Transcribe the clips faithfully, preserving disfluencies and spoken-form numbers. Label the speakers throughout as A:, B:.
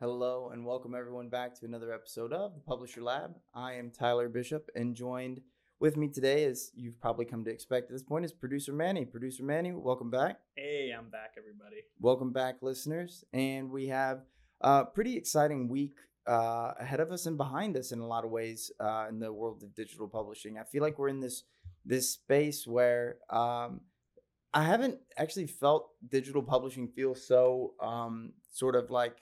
A: Hello and welcome everyone back to another episode of the Publisher Lab. I am Tyler Bishop, and joined with me today, as you've probably come to expect at this point, is Producer Manny. Producer Manny, welcome back.
B: Hey, I'm back, everybody.
A: Welcome back, listeners. And we have a pretty exciting week uh, ahead of us and behind us in a lot of ways uh, in the world of digital publishing. I feel like we're in this this space where um, I haven't actually felt digital publishing feel so um, sort of like,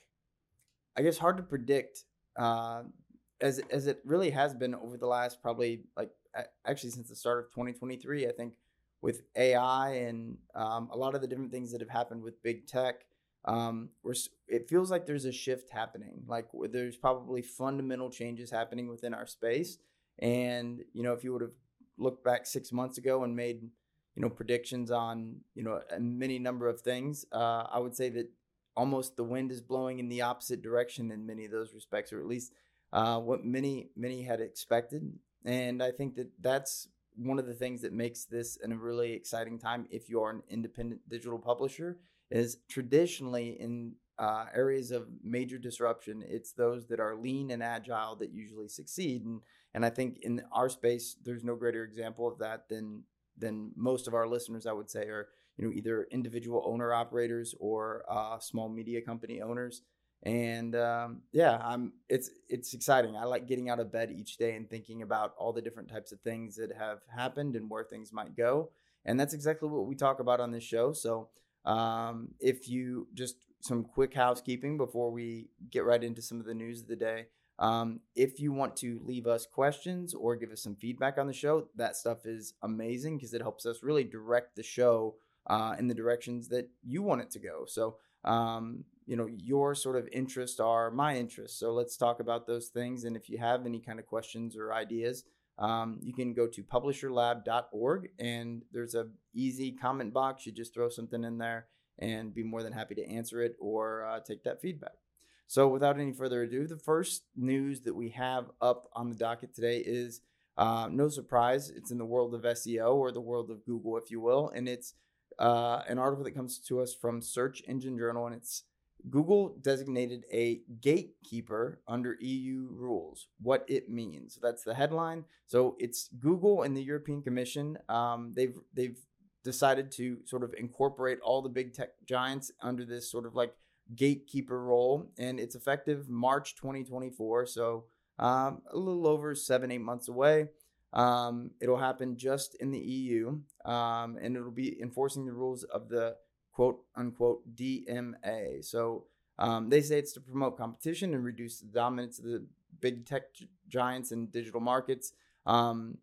A: I guess, hard to predict uh, as as it really has been over the last probably like actually since the start of twenty twenty-three. I think with A I and um, a lot of the different things that have happened with big tech, um, we're, it feels like there's a shift happening. Like there's probably fundamental changes happening within our space. And you know, if you would have looked back six months ago and made you know predictions on you know a many number of things, uh, I would say that almost the wind is blowing in the opposite direction in many of those respects, or at least uh, what many many had expected. And I think that that's one of the things that makes this a really exciting time if you are an independent digital publisher. Is traditionally in uh, areas of major disruption, it's those that are lean and agile that usually succeed. And and I think in our space, there's no greater example of that than than most of our listeners, I would say, are you know either individual owner operators or uh, small media company owners. And um, yeah, I'm it's it's exciting. I like getting out of bed each day and thinking about all the different types of things that have happened and where things might go. And that's exactly what we talk about on this show. So um, if you just some quick housekeeping before we get right into some of the news of the day. Um, if you want to leave us questions or give us some feedback on the show, that stuff is amazing because it helps us really direct the show uh, in the directions that you want it to go. So, um, you know, your sort of interests are my interests. So let's talk about those things. And if you have any kind of questions or ideas, um, you can go to publisher lab dot org and there's a easy comment box. You just throw something in there and be more than happy to answer it or uh, take that feedback. So without any further ado, the first news that we have up on the docket today is uh, no surprise. It's in the world of S E O, or the world of Google, if you will. And it's uh, an article that comes to us from Search Engine Journal. And it's Google designated a gatekeeper under E U rules, what it means. So that's the headline. So it's Google and the European Commission. Um, they've they've decided to sort of incorporate all the big tech giants under this sort of like gatekeeper role, and it's effective March twenty twenty-four, so um, a little over seven eight months away. Um, it'll happen just in the E U, um, and it'll be enforcing the rules of the quote unquote D M A. So um, they say it's to promote competition and reduce the dominance of the big tech g- giants in digital markets. um,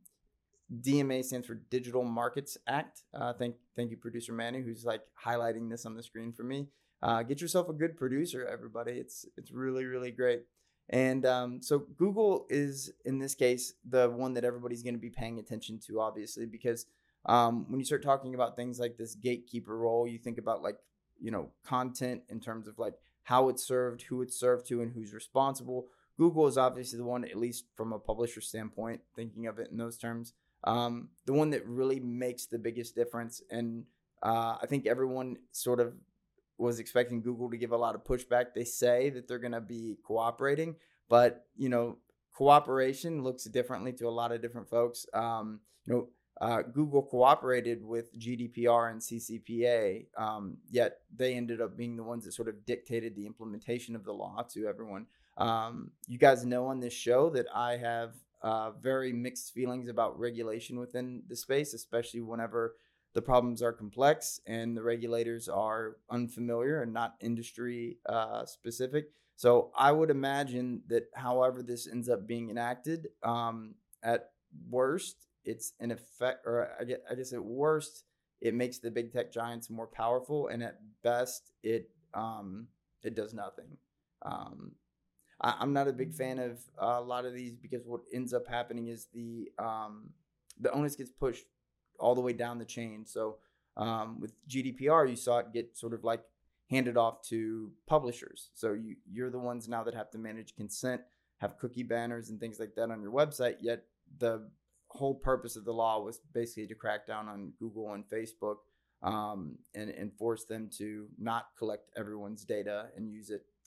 A: D M A stands for Digital Markets Act. Uh, thank thank you, producer Manny, who's like highlighting this on the screen for me. Uh, get yourself a good producer, everybody. It's it's really really great. And um, so Google is in this case the one that everybody's going to be paying attention to, obviously, because um, when you start talking about things like this gatekeeper role, you think about like you know content in terms of like how it's served, who it's served to, and who's responsible. Google is obviously the one, at least from a publisher standpoint, thinking of it in those terms. Um, the one that really makes the biggest difference. And uh, I think everyone sort of was expecting Google to give a lot of pushback. They say that they're going to be cooperating, but, you know, cooperation looks differently to a lot of different folks. Um, you know, uh, Google cooperated with G D P R and C C P A, um, yet they ended up being the ones that sort of dictated the implementation of the law to everyone. Um, you guys know on this show that I have uh, very mixed feelings about regulation within the space, especially whenever the problems are complex and the regulators are unfamiliar and not industry uh, specific. So I would imagine that however this ends up being enacted, um, at worst, it's an effect, or I guess, I guess at worst, it makes the big tech giants more powerful, and at best, it um, it does nothing. Um, I, I'm not a big fan of uh, a lot of these because what ends up happening is the um, the onus gets pushed all the way down the chain. So um, with G D P R, you saw it get sort of like handed off to publishers. So you, you're the ones now that have to manage consent, have cookie banners and things like that on your website. Yet the whole purpose of the law was basically to crack down on Google and Facebook um, and, and force them to not collect everyone's data and use it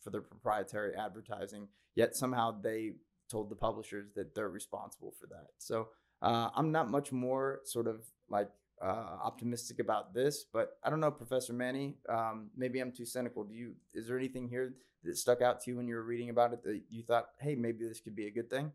A: for their proprietary advertising, yet somehow they told the publishers that they're responsible for that. So uh, I'm not much more sort of like uh, optimistic about this, but I don't know, Professor Manny, um, maybe I'm too cynical. Do you, is there anything here that stuck out to you when you were reading about it that you thought, hey, maybe this could be a good thing?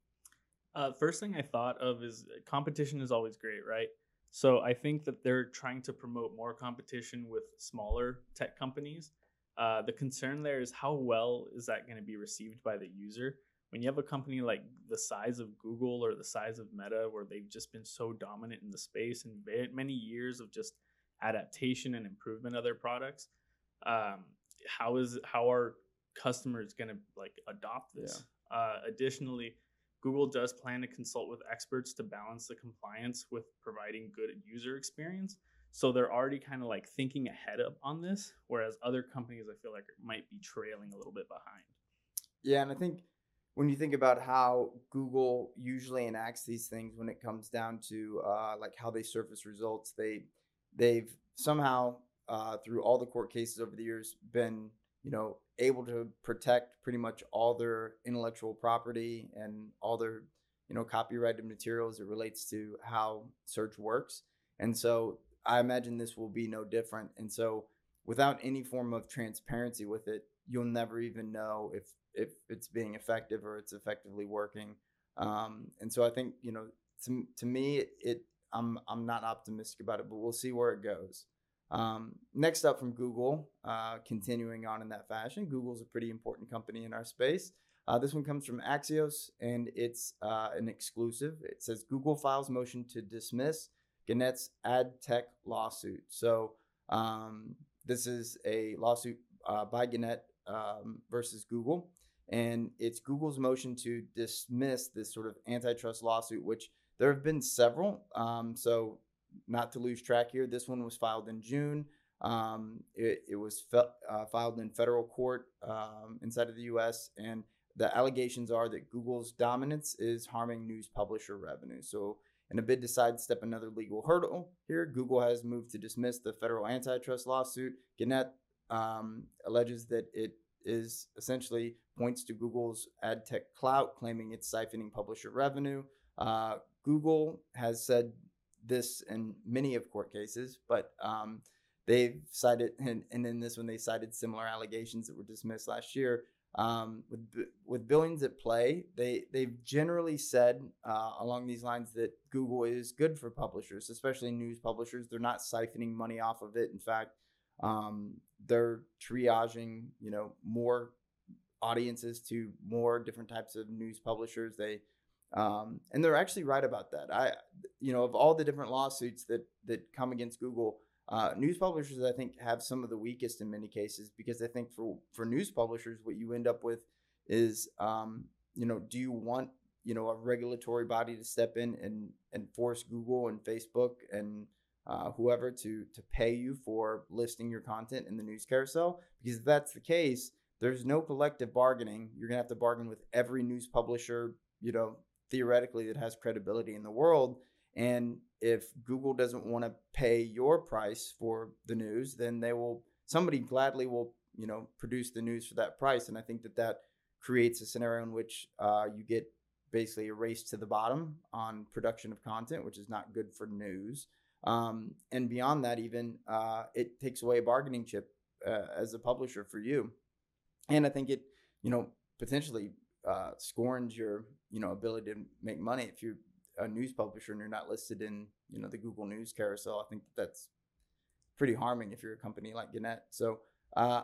B: Uh, first thing I thought of is competition is always great, right? So I think that they're trying to promote more competition with smaller tech companies. Uh, the concern there is how well is that going to be received by the user? When you have a company like the size of Google or the size of Meta, where they've just been so dominant in the space and very many years of just adaptation and improvement of their products, um, how is how are customers going to like adopt this? Yeah. Uh, additionally, Google does plan to consult with experts to balance the compliance with providing good user experience. So they're already kind of like thinking ahead of on this, whereas other companies I feel like might be trailing a little bit behind.
A: Yeah, and I think when you think about how Google usually enacts these things when it comes down to uh, like how they surface results, they they've somehow uh, through all the court cases over the years been, you know, able to protect pretty much all their intellectual property and all their, you know, copyrighted material as it relates to how search works. And so I imagine this will be no different. And so without any form of transparency with it, you'll never even know if if it's being effective or it's effectively working. Um, and so I think, you know, to, to me, it, it I'm I'm not optimistic about it, but we'll see where it goes. Um, next up from Google, uh, continuing on in that fashion, Google's a pretty important company in our space. Uh, this one comes from Axios, and it's uh, an exclusive. It says Google files motion to dismiss Gannett's ad tech lawsuit. So um, this is a lawsuit uh, by Gannett um, versus Google, and it's Google's motion to dismiss this sort of antitrust lawsuit, which there have been several. Um, so not to lose track here, this one was filed in June. Um, it, it was fe- uh, filed in federal court um, inside of the U S, and the allegations are that Google's dominance is harming news publisher revenue. So in a bid to sidestep another legal hurdle here, Google has moved to dismiss the federal antitrust lawsuit. Gannett um, alleges that it is essentially points to Google's ad tech clout, claiming it's siphoning publisher revenue. Uh, Google has said this in many of court cases, but um, they've cited, and, and in this one, they cited similar allegations that were dismissed last year. Um, with with billions at play, they they've generally said uh, along these lines that Google is good for publishers, especially news publishers. They're not siphoning money off of it. In fact, um, they're triaging, you know, more audiences to more different types of news publishers. They um, and they're actually right about that. I, you know, of all the different lawsuits that that come against Google, uh, news publishers I think have some of the weakest in many cases, because I think for for news publishers, what you end up with is, um, you know, do you want, you know, a regulatory body to step in and and force Google and Facebook and uh, whoever to to pay you for listing your content in the news carousel? Because if that's the case, there's no collective bargaining. You're gonna have to bargain with every news publisher, you know, theoretically that has credibility in the world. And if Google doesn't want to pay your price for the news, then they will, somebody gladly will, you know, produce the news for that price. And I think that that creates a scenario in which uh, you get basically a race to the bottom on production of content, which is not good for news. Um, and beyond that, even uh, it takes away a bargaining chip uh, as a publisher for you. And I think it, you know, potentially uh, scorns your, you know, ability to make money if you're a news publisher and you're not listed in, you know, the Google News carousel. I think that that's pretty harming if you're a company like Gannett. So, uh,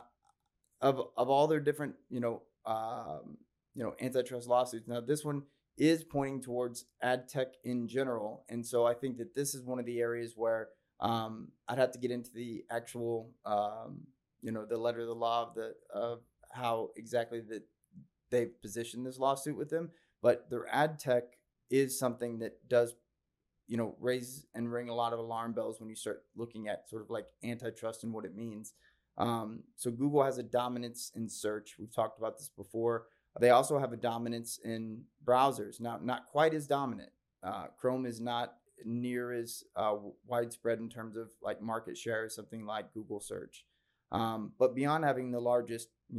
A: of of all their different, you know, um, you know, antitrust lawsuits, now this one is pointing towards ad tech in general, and so I think that this is one of the areas where um, I'd have to get into the actual, um, you know, the letter of the law of the of how exactly that they've positioned this lawsuit with them, but their ad tech is something that does, you know, raise and ring a lot of alarm bells when you start looking at sort of like antitrust and what it means. Um, so Google has a dominance in search. We've talked about this before. They also have a dominance in browsers. Now, not quite as dominant. Uh, Chrome is not near as uh, widespread in terms of like market share as something like Google search. Um, but beyond having the largest, you know,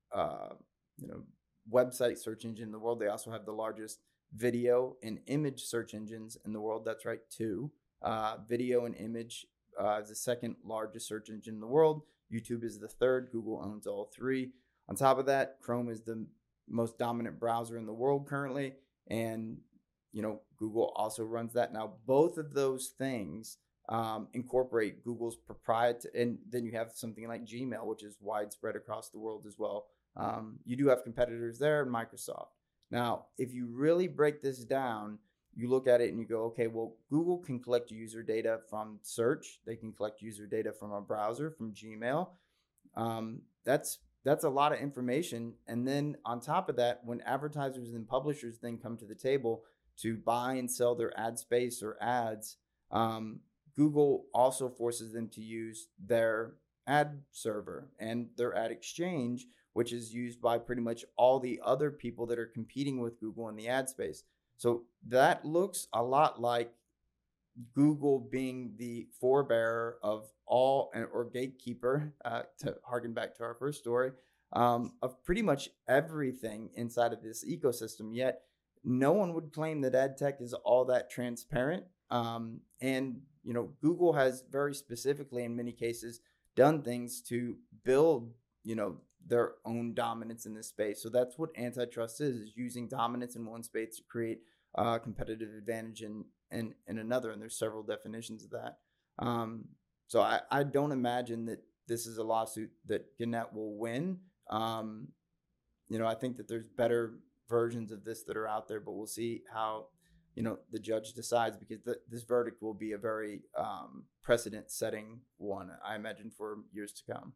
A: uh, you know, website search engine in the world. They also have the largest video and image search engines in the world. That's right, two. Uh, video and image uh, is the second largest search engine in the world. YouTube is the third. Google owns all three. On top of that, Chrome is the most dominant browser in the world currently, and you know Google also runs that. Now, both of those things um, incorporate Google's proprietary, and then you have something like Gmail, which is widespread across the world as well. Um, you do have competitors there, Microsoft. Now, if you really break this down, you look at it and you go, okay, well, Google can collect user data from search. They can collect user data from a browser, from Gmail. Um, that's that's a lot of information. And then on top of that, when advertisers and publishers then come to the table to buy and sell their ad space or ads, um, Google also forces them to use their ad server and their ad exchange, which is used by pretty much all the other people that are competing with Google in the ad space. So that looks a lot like Google being the forebearer of all, or gatekeeper, uh, to harken back to our first story, um, of pretty much everything inside of this ecosystem. Yet no one would claim that ad tech is all that transparent. Um, and, you know, Google has very specifically in many cases done things to build, you know, their own dominance in this space. So that's what antitrust is, is using dominance in one space to create a uh, competitive advantage in, in, in another. And there's several definitions of that. Um, so I, I don't imagine that this is a lawsuit that Gannett will win. Um, you know, I think that there's better versions of this that are out there, but we'll see how, you know, the judge decides, because the, this verdict will be a very um, precedent-setting one, I imagine, for years to come.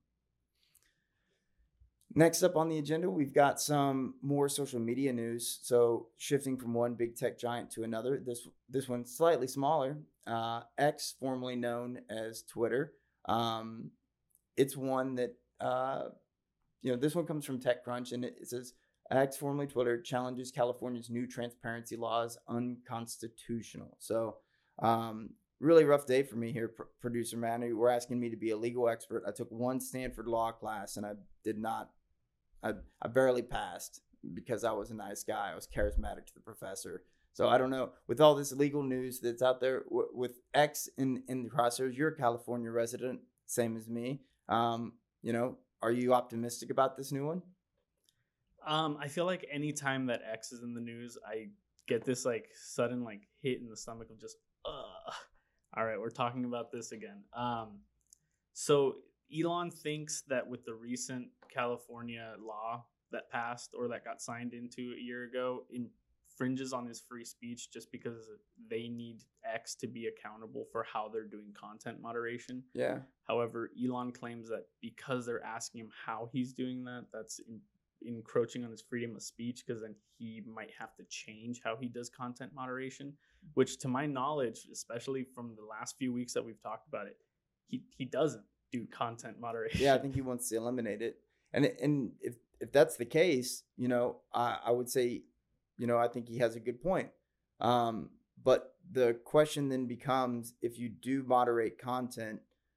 A: Next up on the agenda, we've got some more social media news. So shifting from one big tech giant to another, this this one's slightly smaller. Uh, X, formerly known as Twitter. Um, it's one that, uh, you know, this one comes from TechCrunch, and it, it says, X, formerly Twitter, challenges California's new transparency laws unconstitutional. So um, really rough day for me here, pr- producer Manny. We're asking me to be a legal expert. I took one Stanford law class, and I did not I, I barely passed because I was a nice guy. I was charismatic to the professor. So I don't know. With all this legal news that's out there, w- with X in, in the crosshairs, you're a California resident, same as me. Um, you know, are you optimistic about this new one?
B: Um, I feel like anytime that X is in the news, I get this like sudden like hit in the stomach of just, ugh. All right, we're talking about this again. Um, so Elon thinks that with the recent California law that passed or that got signed into a year ago, infringes on his free speech just because they need X to be accountable for how they're doing content moderation.
A: Yeah.
B: However, Elon claims that because they're asking him how he's doing that, that's in, encroaching on his freedom of speech, because then he might have to change how he does content moderation, which to my knowledge, especially from the last few weeks that we've talked about it, he, he doesn't do content moderation.
A: Yeah, I think he wants to eliminate it. And and if if that's the case, you know, I, I would say, you know, I think he has a good point. Um, but the question then becomes, if you do moderate content,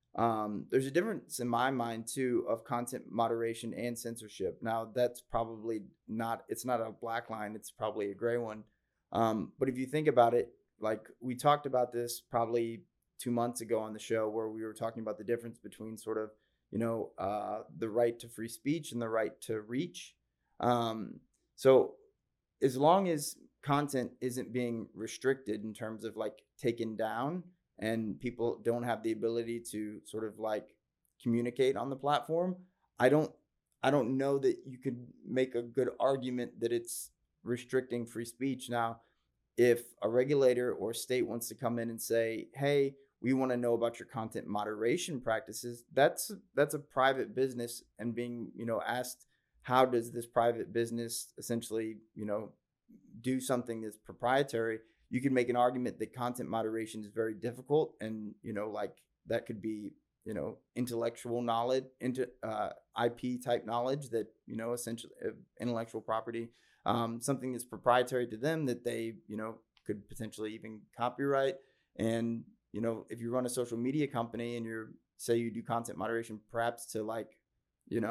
A: um, there's a difference in my mind too of content moderation and censorship. Now that's probably not, it's not a black line, it's probably a gray one. Um, but if you think about it, like we talked about this probably two months ago on the show, where we were talking about the difference between sort of, you know, uh, the right to free speech and the right to reach. Um, so as long as content isn't being restricted in terms of like taken down, and people don't have the ability to sort of like communicate on the platform, I don't, I don't know that you could make a good argument that it's restricting free speech. Now, if a regulator or state wants to come in and say, hey, we want to know about your content moderation practices, that's that's a private business, and being, you know, asked, how does this private business essentially, you know, do something that's proprietary, you can make an argument that content moderation is very difficult, and, you know, like that could be, you know, intellectual knowledge, into uh, I P type knowledge that, you know, essentially uh, intellectual property, um, something that's proprietary to them that they, you know, could potentially even copyright. And, you know, if you run a social media company and you're, say you do content moderation, perhaps to like, you know,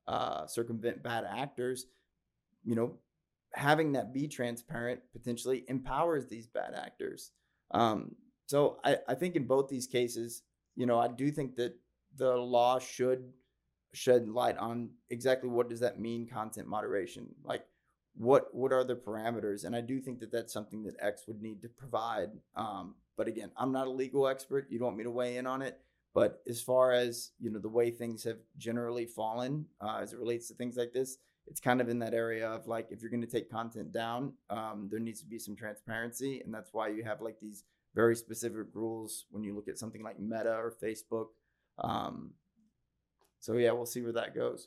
A: uh, circumvent bad actors, you know, having that be transparent potentially empowers these bad actors. Um, so I, I think in both these cases, you know, I do think that the law should shed light on exactly what does that mean, content moderation. Like, what what are the parameters? And I do think that that's something that X would need to provide. Um, but again, I'm not a legal expert. You don't want me to weigh in on it. But as far as, you know, the way things have generally fallen uh, as it relates to things like this, it's kind of in that area of like, if you're going to take content down, um, there needs to be some transparency. And that's why you have like these very specific rules when you look at something like Meta or Facebook. Um, so yeah, we'll see where that goes.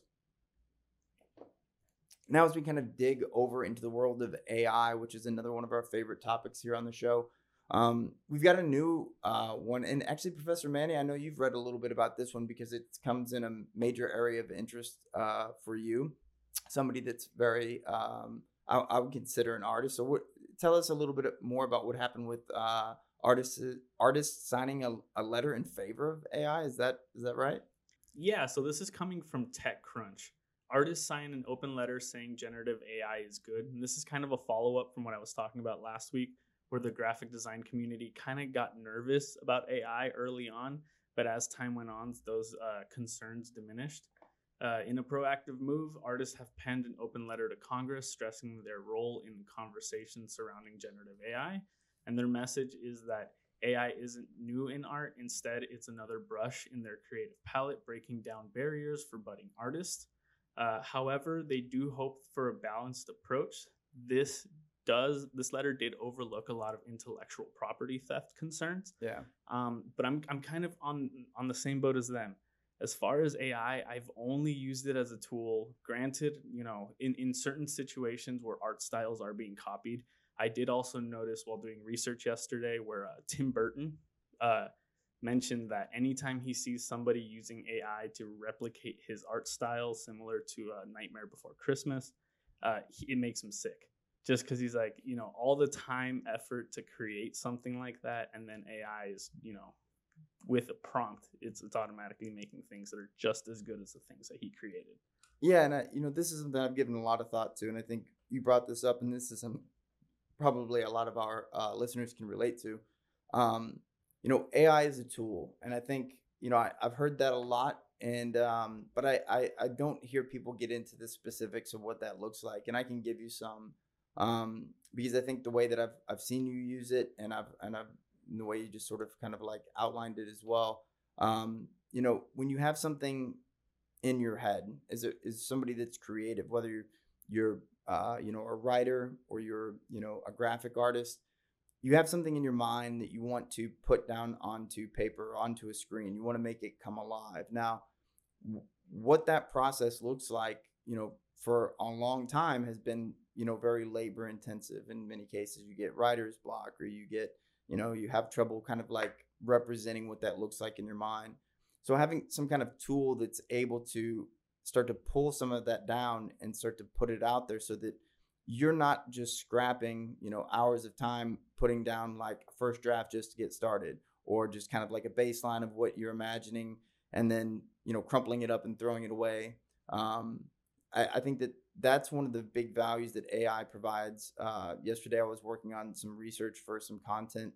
A: Now, as we kind of dig over into the world of A I, which is another one of our favorite topics here on the show, um, we've got a new uh, one. And actually, Professor Manny, I know you've read a little bit about this one because it comes in a major area of interest uh, for you. Somebody that's very, um, I, I would consider an artist. So what, tell us a little bit more about what happened with uh, artists artists signing a, a letter in favor of A I. Is that is that right?
B: Yeah, so this is coming from TechCrunch. Artists sign an open letter saying generative A I is good. And this is kind of a follow-up from what I was talking about last week, where the graphic design community kind of got nervous about A I early on. But as time went on, those uh, concerns diminished. Uh, in a proactive move, artists have penned an open letter to Congress stressing their role in conversations surrounding generative A I. And their message is that A I isn't new in art. Instead, it's another brush in their creative palette, breaking down barriers for budding artists. Uh, however, they do hope for a balanced approach. This does this letter did overlook a lot of intellectual property theft concerns.
A: Yeah.
B: Um, but I'm I'm kind of on on the same boat as them. As far as A I, I've only used it as a tool. Granted, you know, in, in certain situations where art styles are being copied. I did also notice while doing research yesterday where uh, Tim Burton uh, mentioned that anytime he sees somebody using A I to replicate his art style similar to uh, Nightmare Before Christmas, uh, he, it makes him sick. Just because he's like, you know, all the time, effort to create something like that, and then A I is, you know, with a prompt, it's it's automatically making things that are just as good as the things that he created.
A: Yeah, and I, you know, this is something I've given a lot of thought to, and I think you brought this up, and this is some probably a lot of our uh, listeners can relate to. Um, you know, A I is a tool, and I think, you know, I, I've heard that a lot, and um, but I, I I don't hear people get into the specifics of what that looks like, and I can give you some um, because I think the way that I've I've seen you use it, and I've and I've in the way you just sort of kind of like outlined it as well. Um, you know, when you have something in your head, is it is somebody that's creative, whether you're you're uh, you know, a writer or you're, you know, a graphic artist, you have something in your mind that you want to put down onto paper, onto a screen. You want to make it come alive. Now, w- what that process looks like, you know, for a long time has been, you know, very labor intensive. In many cases, you get writer's block, or you get, you know, you have trouble kind of like representing what that looks like in your mind. So having some kind of tool that's able to start to pull some of that down and start to put it out there so that you're not just scrapping, you know, hours of time putting down like a first draft just to get started, or just kind of like a baseline of what you're imagining and then, you know, crumpling it up and throwing it away. Um, I, I think that that's one of the big values that A I provides. Uh, yesterday, I was working on some research for some content,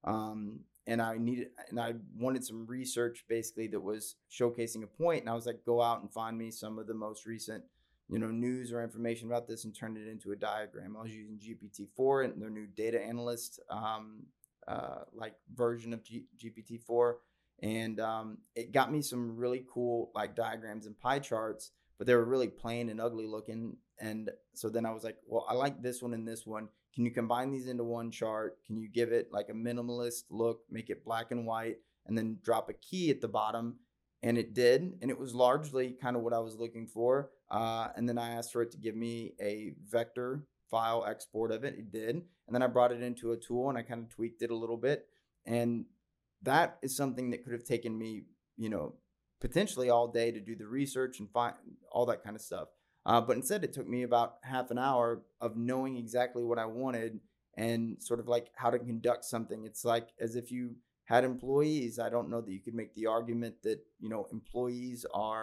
A: um, and I needed, and I wanted some research basically that was showcasing a point. And I was like, go out and find me some of the most recent, you know, news or information about this and turn it into a diagram. I was using G P T four and their new data analyst, um, uh, like version of G- GPT four. And um, it got me some really cool like diagrams and pie charts, but they were really plain and ugly looking. And so then I was like, well, I like this one and this one. Can you combine these into one chart? Can you give it like a minimalist look, make it black and white, and then drop a key at the bottom? And it did. And it was largely kind of what I was looking for. Uh, and then I asked for it to give me a vector file export of it. It did. And then I brought it into a tool and I kind of tweaked it a little bit. And that is something that could have taken me, you know, potentially all day to do the research and find all that kind of stuff. Uh, but instead, it took me about half an hour of knowing exactly what I wanted and sort of like how to conduct something. It's like as if you had employees. I don't know that you could make the argument that, you know, employees are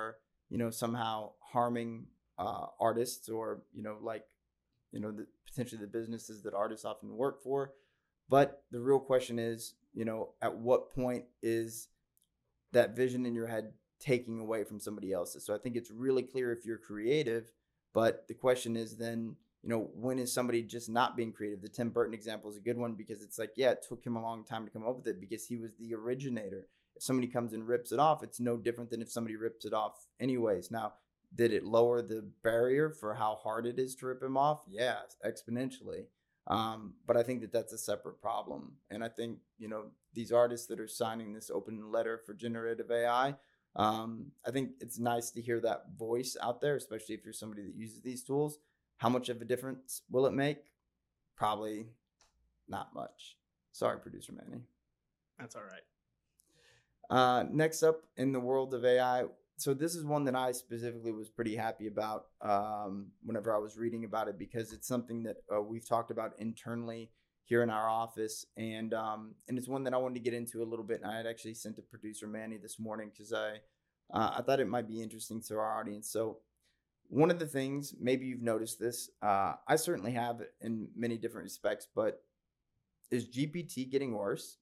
A: you know, somehow harming uh, artists or, you know, like, you know, the, potentially the businesses that artists often work for. But the real question is, you know, at what point is that vision in your head taking away from somebody else's? So I think it's really clear if you're creative, but the question is then, you know, when is somebody just not being creative? The Tim Burton example is a good one because it's like, yeah, it took him a long time to come up with it because he was the originator. If somebody comes and rips it off, it's no different than if somebody rips it off anyways. Now, did it lower the barrier for how hard it is to rip him off? Yeah, exponentially. Um, but I think that that's a separate problem. And I think, you know, these artists that are signing this open letter for generative A I, um, I think it's nice to hear that voice out there, especially if you're somebody that uses these tools. How much of a difference will it make? Probably not much. Sorry, producer Manny.
B: That's all right.
A: Uh, next up in the world of A I, so this is one that I specifically was pretty happy about um, whenever I was reading about it because it's something that uh, we've talked about internally here in our office, and um, and it's one that I wanted to get into a little bit. And I had actually sent to producer Manny this morning because I uh, I thought it might be interesting to our audience. So one of the things, maybe you've noticed this, uh, I certainly have in many different respects, but is G P T getting worse?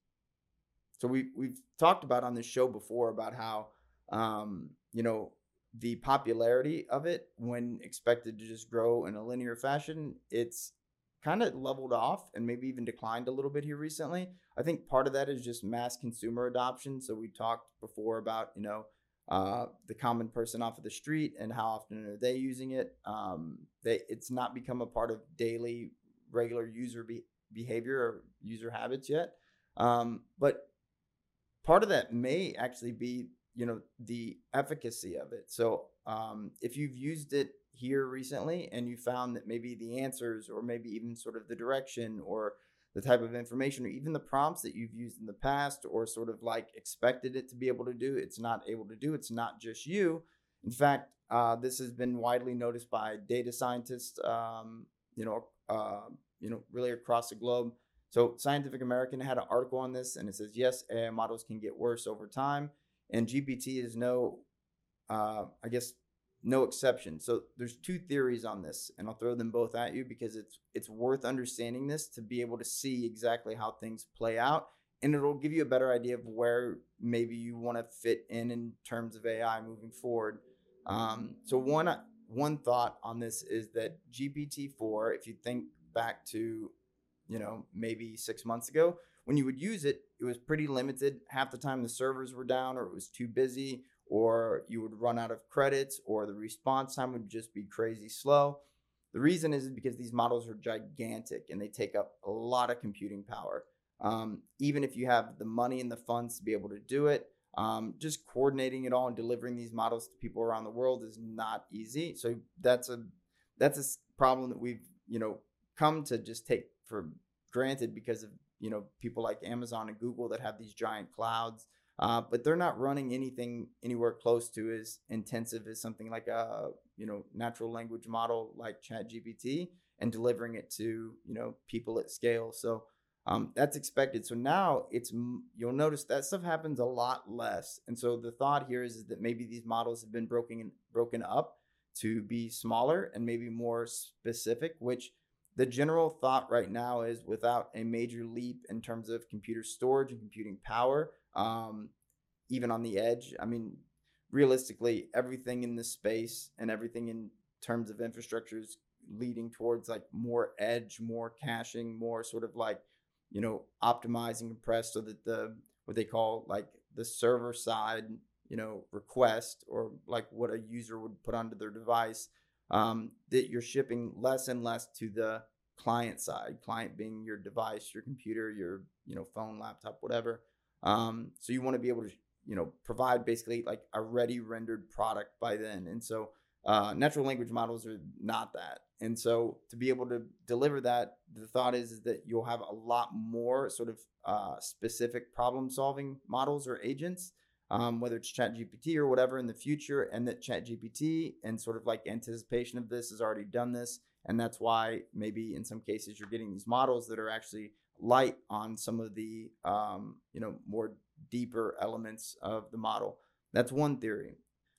A: So we we've talked about on this show before about how um, you know, the popularity of it when expected to just grow in a linear fashion, it's kind of leveled off and maybe even declined a little bit here recently. I think part of that is just mass consumer adoption. So we talked before about, you know, uh, the common person off of the street and how often are they using it. Um, they it's not become a part of daily regular user be- behavior or user habits yet. Um, but part of that may actually be, you know, the efficacy of it. So um, if you've used it here recently and you found that maybe the answers or maybe even sort of the direction or the type of information or even the prompts that you've used in the past or sort of like expected it to be able to do, it's not able to do, it's not just you. In fact, uh, this has been widely noticed by data scientists, um, you know, uh, you know, really across the globe. So Scientific American had an article on this and it says, yes, A I models can get worse over time. And G P T is no, uh, I guess, no exception. So there's two theories on this, and I'll throw them both at you because it's it's worth understanding this to be able to see exactly how things play out, and it'll give you a better idea of where maybe you want to fit in in terms of A I moving forward. Um, so one one thought on this is that G P T four, if you think back to, you know, maybe six months ago, when you would use it, it was pretty limited. Half the time the servers were down or it was too busy or you would run out of credits or the response time would just be crazy slow. The reason is because these models are gigantic and they take up a lot of computing power. Um, even if you have the money and the funds to be able to do it, um, just coordinating it all and delivering these models to people around the world is not easy. So that's a that's a problem that we've, you know, come to just take for granted because of, you know, people like Amazon and Google that have these giant clouds, uh, but they're not running anything anywhere close to as intensive as something like a, you know, natural language model like ChatGPT and delivering it to, you know, people at scale. So um, that's expected. So now it's, you'll notice that stuff happens a lot less. And so the thought here is, is that maybe these models have been broken broken up to be smaller and maybe more specific, which the general thought right now is without a major leap in terms of computer storage and computing power, um, even on the edge. I mean, realistically, everything in this space and everything in terms of infrastructure is leading towards like more edge, more caching, more sort of like, you know, optimizing compressed so that the, what they call like the server side, you know, request or like what a user would put onto their device, um, that you're shipping less and less to the client side, client being your device, your computer, your, you know, phone, laptop, whatever. Um, so you want to be able to, you know, provide basically like a ready rendered product by then. And so uh, natural language models are not that. And so to be able to deliver that, the thought is, is that you'll have a lot more sort of uh, specific problem solving models or agents, Um, whether it's ChatGPT or whatever in the future, and that ChatGPT and sort of like anticipation of this has already done this. And that's why maybe in some cases you're getting these models that are actually light on some of the, um, you know, more deeper elements of the model. That's one theory.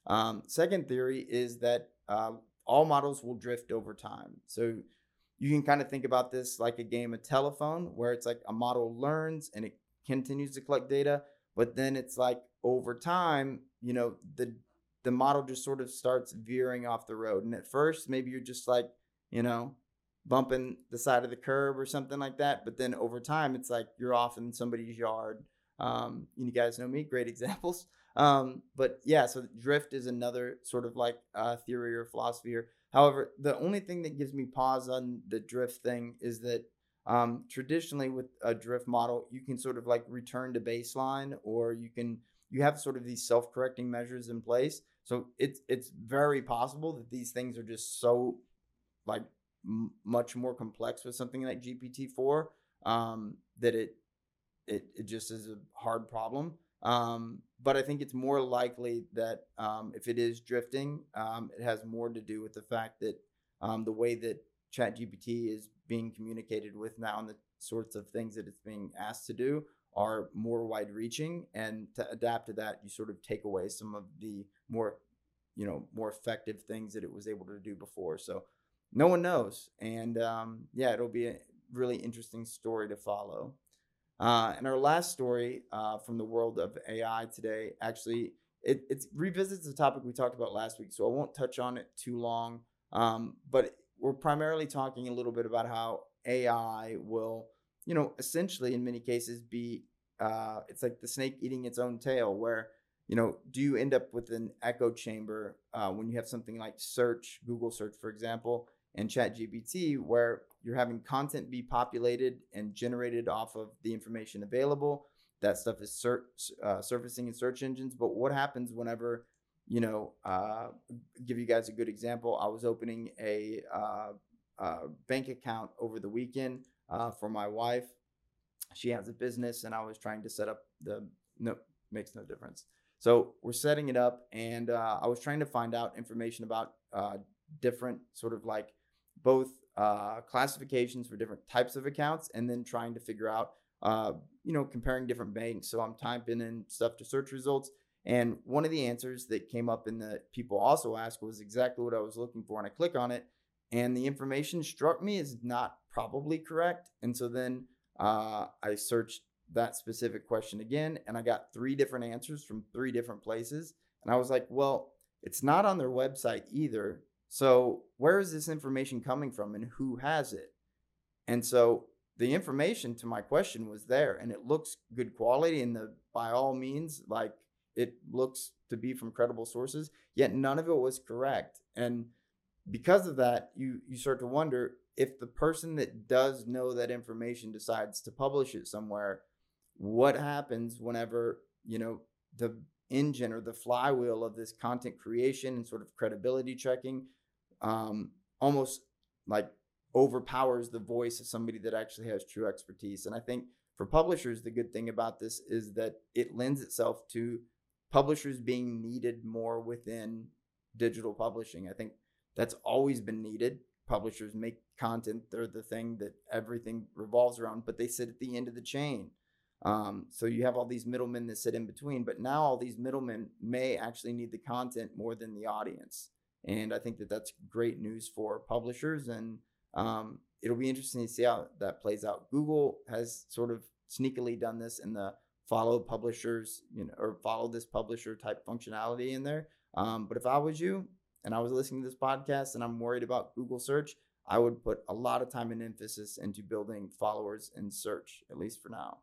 A: Um, second theory is that uh, all models will drift over time. So you can kind of think about this like a game of telephone, where it's like a model learns and it continues to collect data, but then it's like over time, you know, the the model just sort of starts veering off the road. And at first, maybe you're just like, you know, bumping the side of the curb or something like that. But then over time, it's like you're off in somebody's yard. Um, you guys know me, great examples. Um, but yeah, so drift is another sort of like uh, theory or philosophy. Or, however, the only thing that gives me pause on the drift thing is that um, traditionally with a drift model, you can sort of like return to baseline, or you can you have sort of these self-correcting measures in place. So it's it's very possible that these things are just so like m- much more complex with something like G P T four um, that it it it just is a hard problem. Um, but I think it's more likely that um, if it is drifting, um, it has more to do with the fact that um, the way that ChatGPT is being communicated with now and the sorts of things that it's being asked to do are more wide reaching. And to adapt to that, you sort of take away some of the more, you know, more effective things that it was able to do before. So no one knows. And um, yeah, it'll be a really interesting story to follow. Uh, and our last story uh, from the world of A I today, actually, it, it revisits the topic we talked about last week, so I won't touch on it too long. Um, but we're primarily talking a little bit about how A I will, you know, essentially in many cases be, uh, it's like the snake eating its own tail, where, you know, do you end up with an echo chamber uh, when you have something like search, Google search, for example, and ChatGPT, where you're having content be populated and generated off of the information available. That stuff is sur- uh, surfacing in search engines. But what happens whenever, you know, uh, give you guys a good example. I was opening a uh, uh, bank account over the weekend uh, for my wife. She has a business, and I was trying to set up the, no, makes no difference. So we're setting it up, and uh, I was trying to find out information about uh, different sort of like both uh, classifications for different types of accounts, and then trying to figure out, uh, you know, comparing different banks. So I'm typing in stuff to search results. And one of the answers that came up in the people also asked was exactly what I was looking for. And I click on it, and the information struck me as not probably correct. And so then uh, I searched that specific question again, and I got three different answers from three different places. And I was like, well, it's not on their website either. So where is this information coming from, and who has it? And so the information to my question was there, and it looks good quality, and the by all means, like it looks to be from credible sources, yet none of it was correct. And because of that, you you start to wonder if the person that does know that information decides to publish it somewhere, what happens whenever, you know, the engine or the flywheel of this content creation and sort of credibility checking um, almost like overpowers the voice of somebody that actually has true expertise. And I think for publishers, the good thing about this is that it lends itself to publishers being needed more within digital publishing. I think that's always been needed. Publishers make content, they're the thing that everything revolves around, but they sit at the end of the chain. Um, so you have all these middlemen that sit in between, but now all these middlemen may actually need the content more than the audience. And I think that that's great news for publishers, and um, it'll be interesting to see how that plays out. Google has sort of sneakily done this in the follow publishers, you know, or follow this publisher type functionality in there. Um, but if I was you and I was listening to this podcast and I'm worried about Google search, I would put a lot of time and emphasis into building followers in search, at least for now.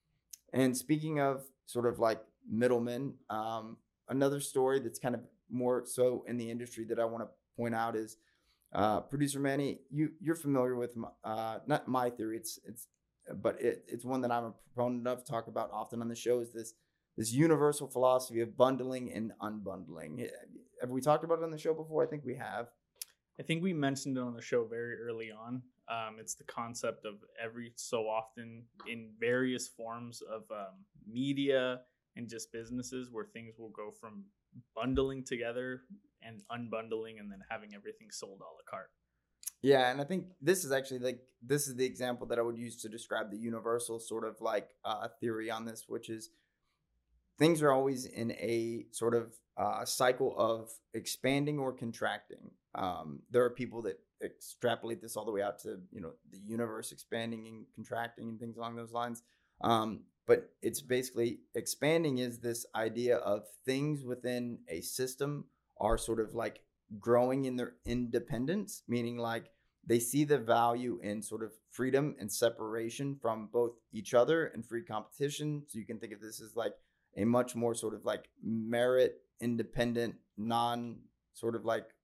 A: And speaking of sort of like middlemen, um, another story that's kind of more so in the industry that I want to point out is uh, producer Manny. You you're familiar with my, uh, not my theory. It's it's but it, it's one that I'm a proponent of. Talk about often on the show is this this universal philosophy of bundling and unbundling. Have we talked about it on the show before? I think we have.
B: I think we mentioned it on the show very early on. Um, it's the concept of every so often in various forms of um, media and just businesses where things will go from bundling together and unbundling and then having everything sold a la carte.
A: Yeah, and I think this is actually like this is the example that I would use to describe the universal sort of like uh, theory on this, which is things are always in a sort of uh, cycle of expanding or contracting. Um, there are people that extrapolate this all the way out to, you know, the universe expanding and contracting and things along those lines. Um, but it's basically expanding is this idea of things within a system are sort of like growing in their independence, meaning like they see the value in sort of freedom and separation from both each other and free competition. So you can think of this as like a much more sort of like merit independent, non sort of like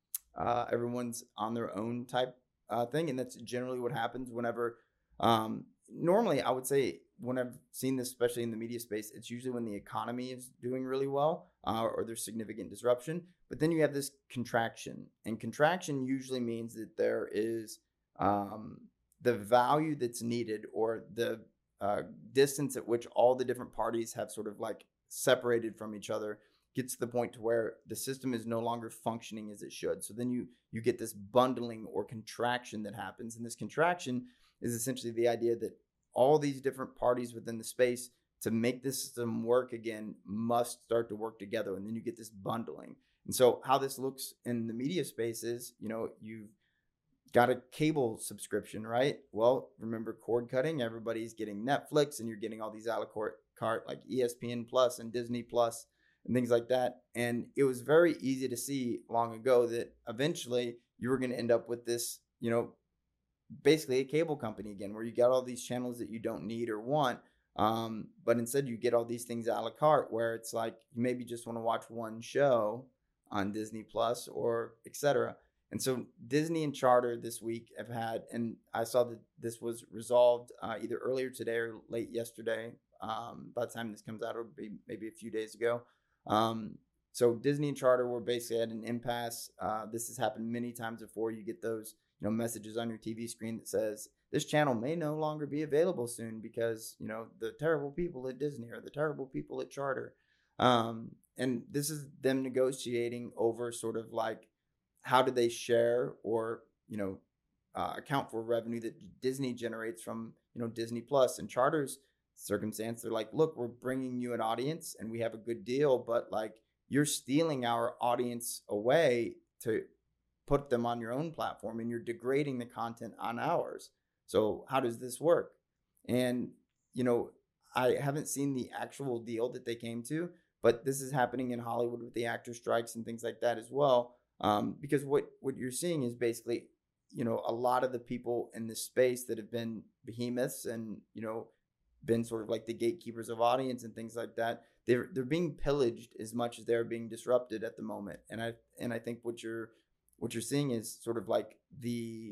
A: uh, everyone's on their own type uh, thing. And that's generally what happens whenever, um, normally I would say when I've seen this, especially in the media space, it's usually when the economy is doing really well uh, or there's significant disruption. But then you have this contraction, and contraction usually means that there is um, the value that's needed or the uh, distance at which all the different parties have sort of like separated from each other gets to the point to where the system is no longer functioning as it should. So then you you get this bundling or contraction that happens, and this contraction is essentially the idea that all these different parties within the space to make this system work again must start to work together, and then you get this bundling. And so how this looks in the media space is, you know, you've got a cable subscription, right? Well, remember cord cutting, everybody's getting Netflix and you're getting all these a la carte like E S P N Plus and Disney Plus and things like that. And it was very easy to see long ago that eventually you were going to end up with this, you know, basically a cable company again, where you got all these channels that you don't need or want. Um, but instead you get all these things a la carte where it's like you maybe just want to watch one show on Disney Plus or et cetera. And so Disney and Charter this week have had, and I saw that this was resolved uh, either earlier today or late yesterday. Um, by the time this comes out, it'll be maybe a few days ago. Um, so Disney and Charter were basically at an impasse. Uh, this has happened many times before. You get those, you know, messages on your T V screen that says this channel may no longer be available soon because, you know, the terrible people at Disney or the terrible people at Charter. Um, and this is them negotiating over sort of like how do they share or, you know, uh, account for revenue that Disney generates from, you know, Disney Plus. And Charter's circumstance, they're like, look, we're bringing you an audience and we have a good deal, but like you're stealing our audience away to put them on your own platform and you're degrading the content on ours. So how does this work? And, you know, I haven't seen the actual deal that they came to, but this is happening in Hollywood with the actor strikes and things like that as well. Um, because what, what you're seeing is basically, you know, a lot of the people in this space that have been behemoths and, you know, been sort of like the gatekeepers of audience and things like that, they're they're being pillaged as much as they're being disrupted at the moment. And I and I think what you're what you're seeing is sort of like the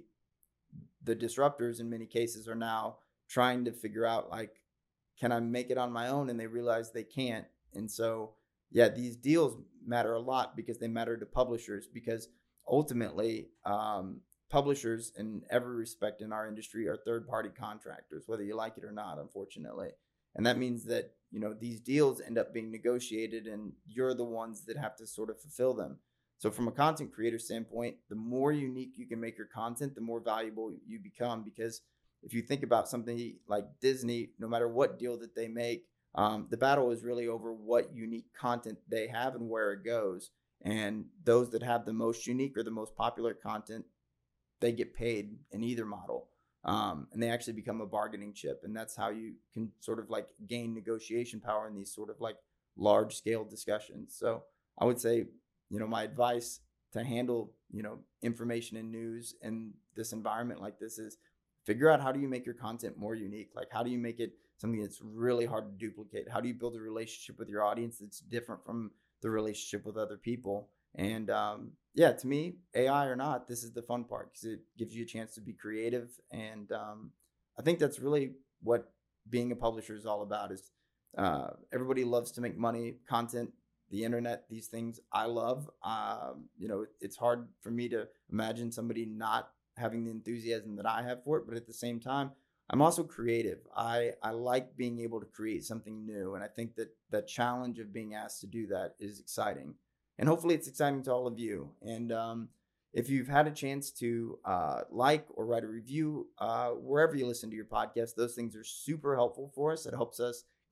A: the disruptors in many cases are now trying to figure out like, can I make it on my own? And they realize they can't. And so, yeah, these deals matter a lot because they matter to publishers, because ultimately um, publishers in every respect in our industry are third-party contractors, whether you like it or not, unfortunately. And that means that, you know, these deals end up being negotiated and you're the ones that have to sort of fulfill them. So from a content creator standpoint, the more unique you can make your content, the more valuable you become. Because if you think about something like Disney, no matter what deal that they make, um, the battle is really over what unique content they have and where it goes. And those that have the most unique or the most popular content, they get paid in either model. Um, and they actually become a bargaining chip. And that's how you can sort of like gain negotiation power in these sort of like large scale discussions. So I would say, you know, my advice to handle, you know, information and news in this environment like this is figure out how do you make your content more unique? Like, how do you make it something that's really hard to duplicate? How do you build a relationship with your audience that's different from the relationship with other people? And um, yeah, to me, A I or not, this is the fun part because it gives you a chance to be creative. And um, I think that's really what being a publisher is all about. Is uh, everybody loves to make money, content, the internet, these things I love. Um, you know, it, it's hard for me to imagine somebody not having the enthusiasm that I have for it. But at the same time, I'm also creative. I, I like being able to create something new. And I think that the challenge of being asked to do that is exciting. And hopefully it's exciting to all of you. And um, if you've had a chance to uh, like or write a review, uh, wherever you listen to your podcast, those things are super helpful for us. It helps us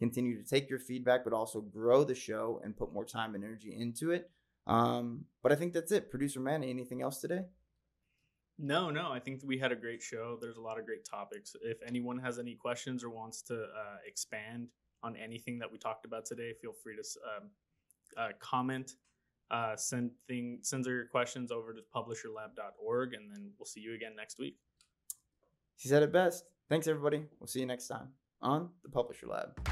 A: continue to take your feedback, but also grow the show and put more time and energy into it. Um, but I think that's it. Producer Manny, anything else today?
B: No, no, I think we had a great show. There's a lot of great topics. If anyone has any questions or wants to uh, expand on anything that we talked about today, feel free to um, uh, comment, uh, send thing, send your questions over to publisher lab dot org, and then we'll see you again next week.
A: She said it best. Thanks, everybody. We'll see you next time on the Publisher Lab.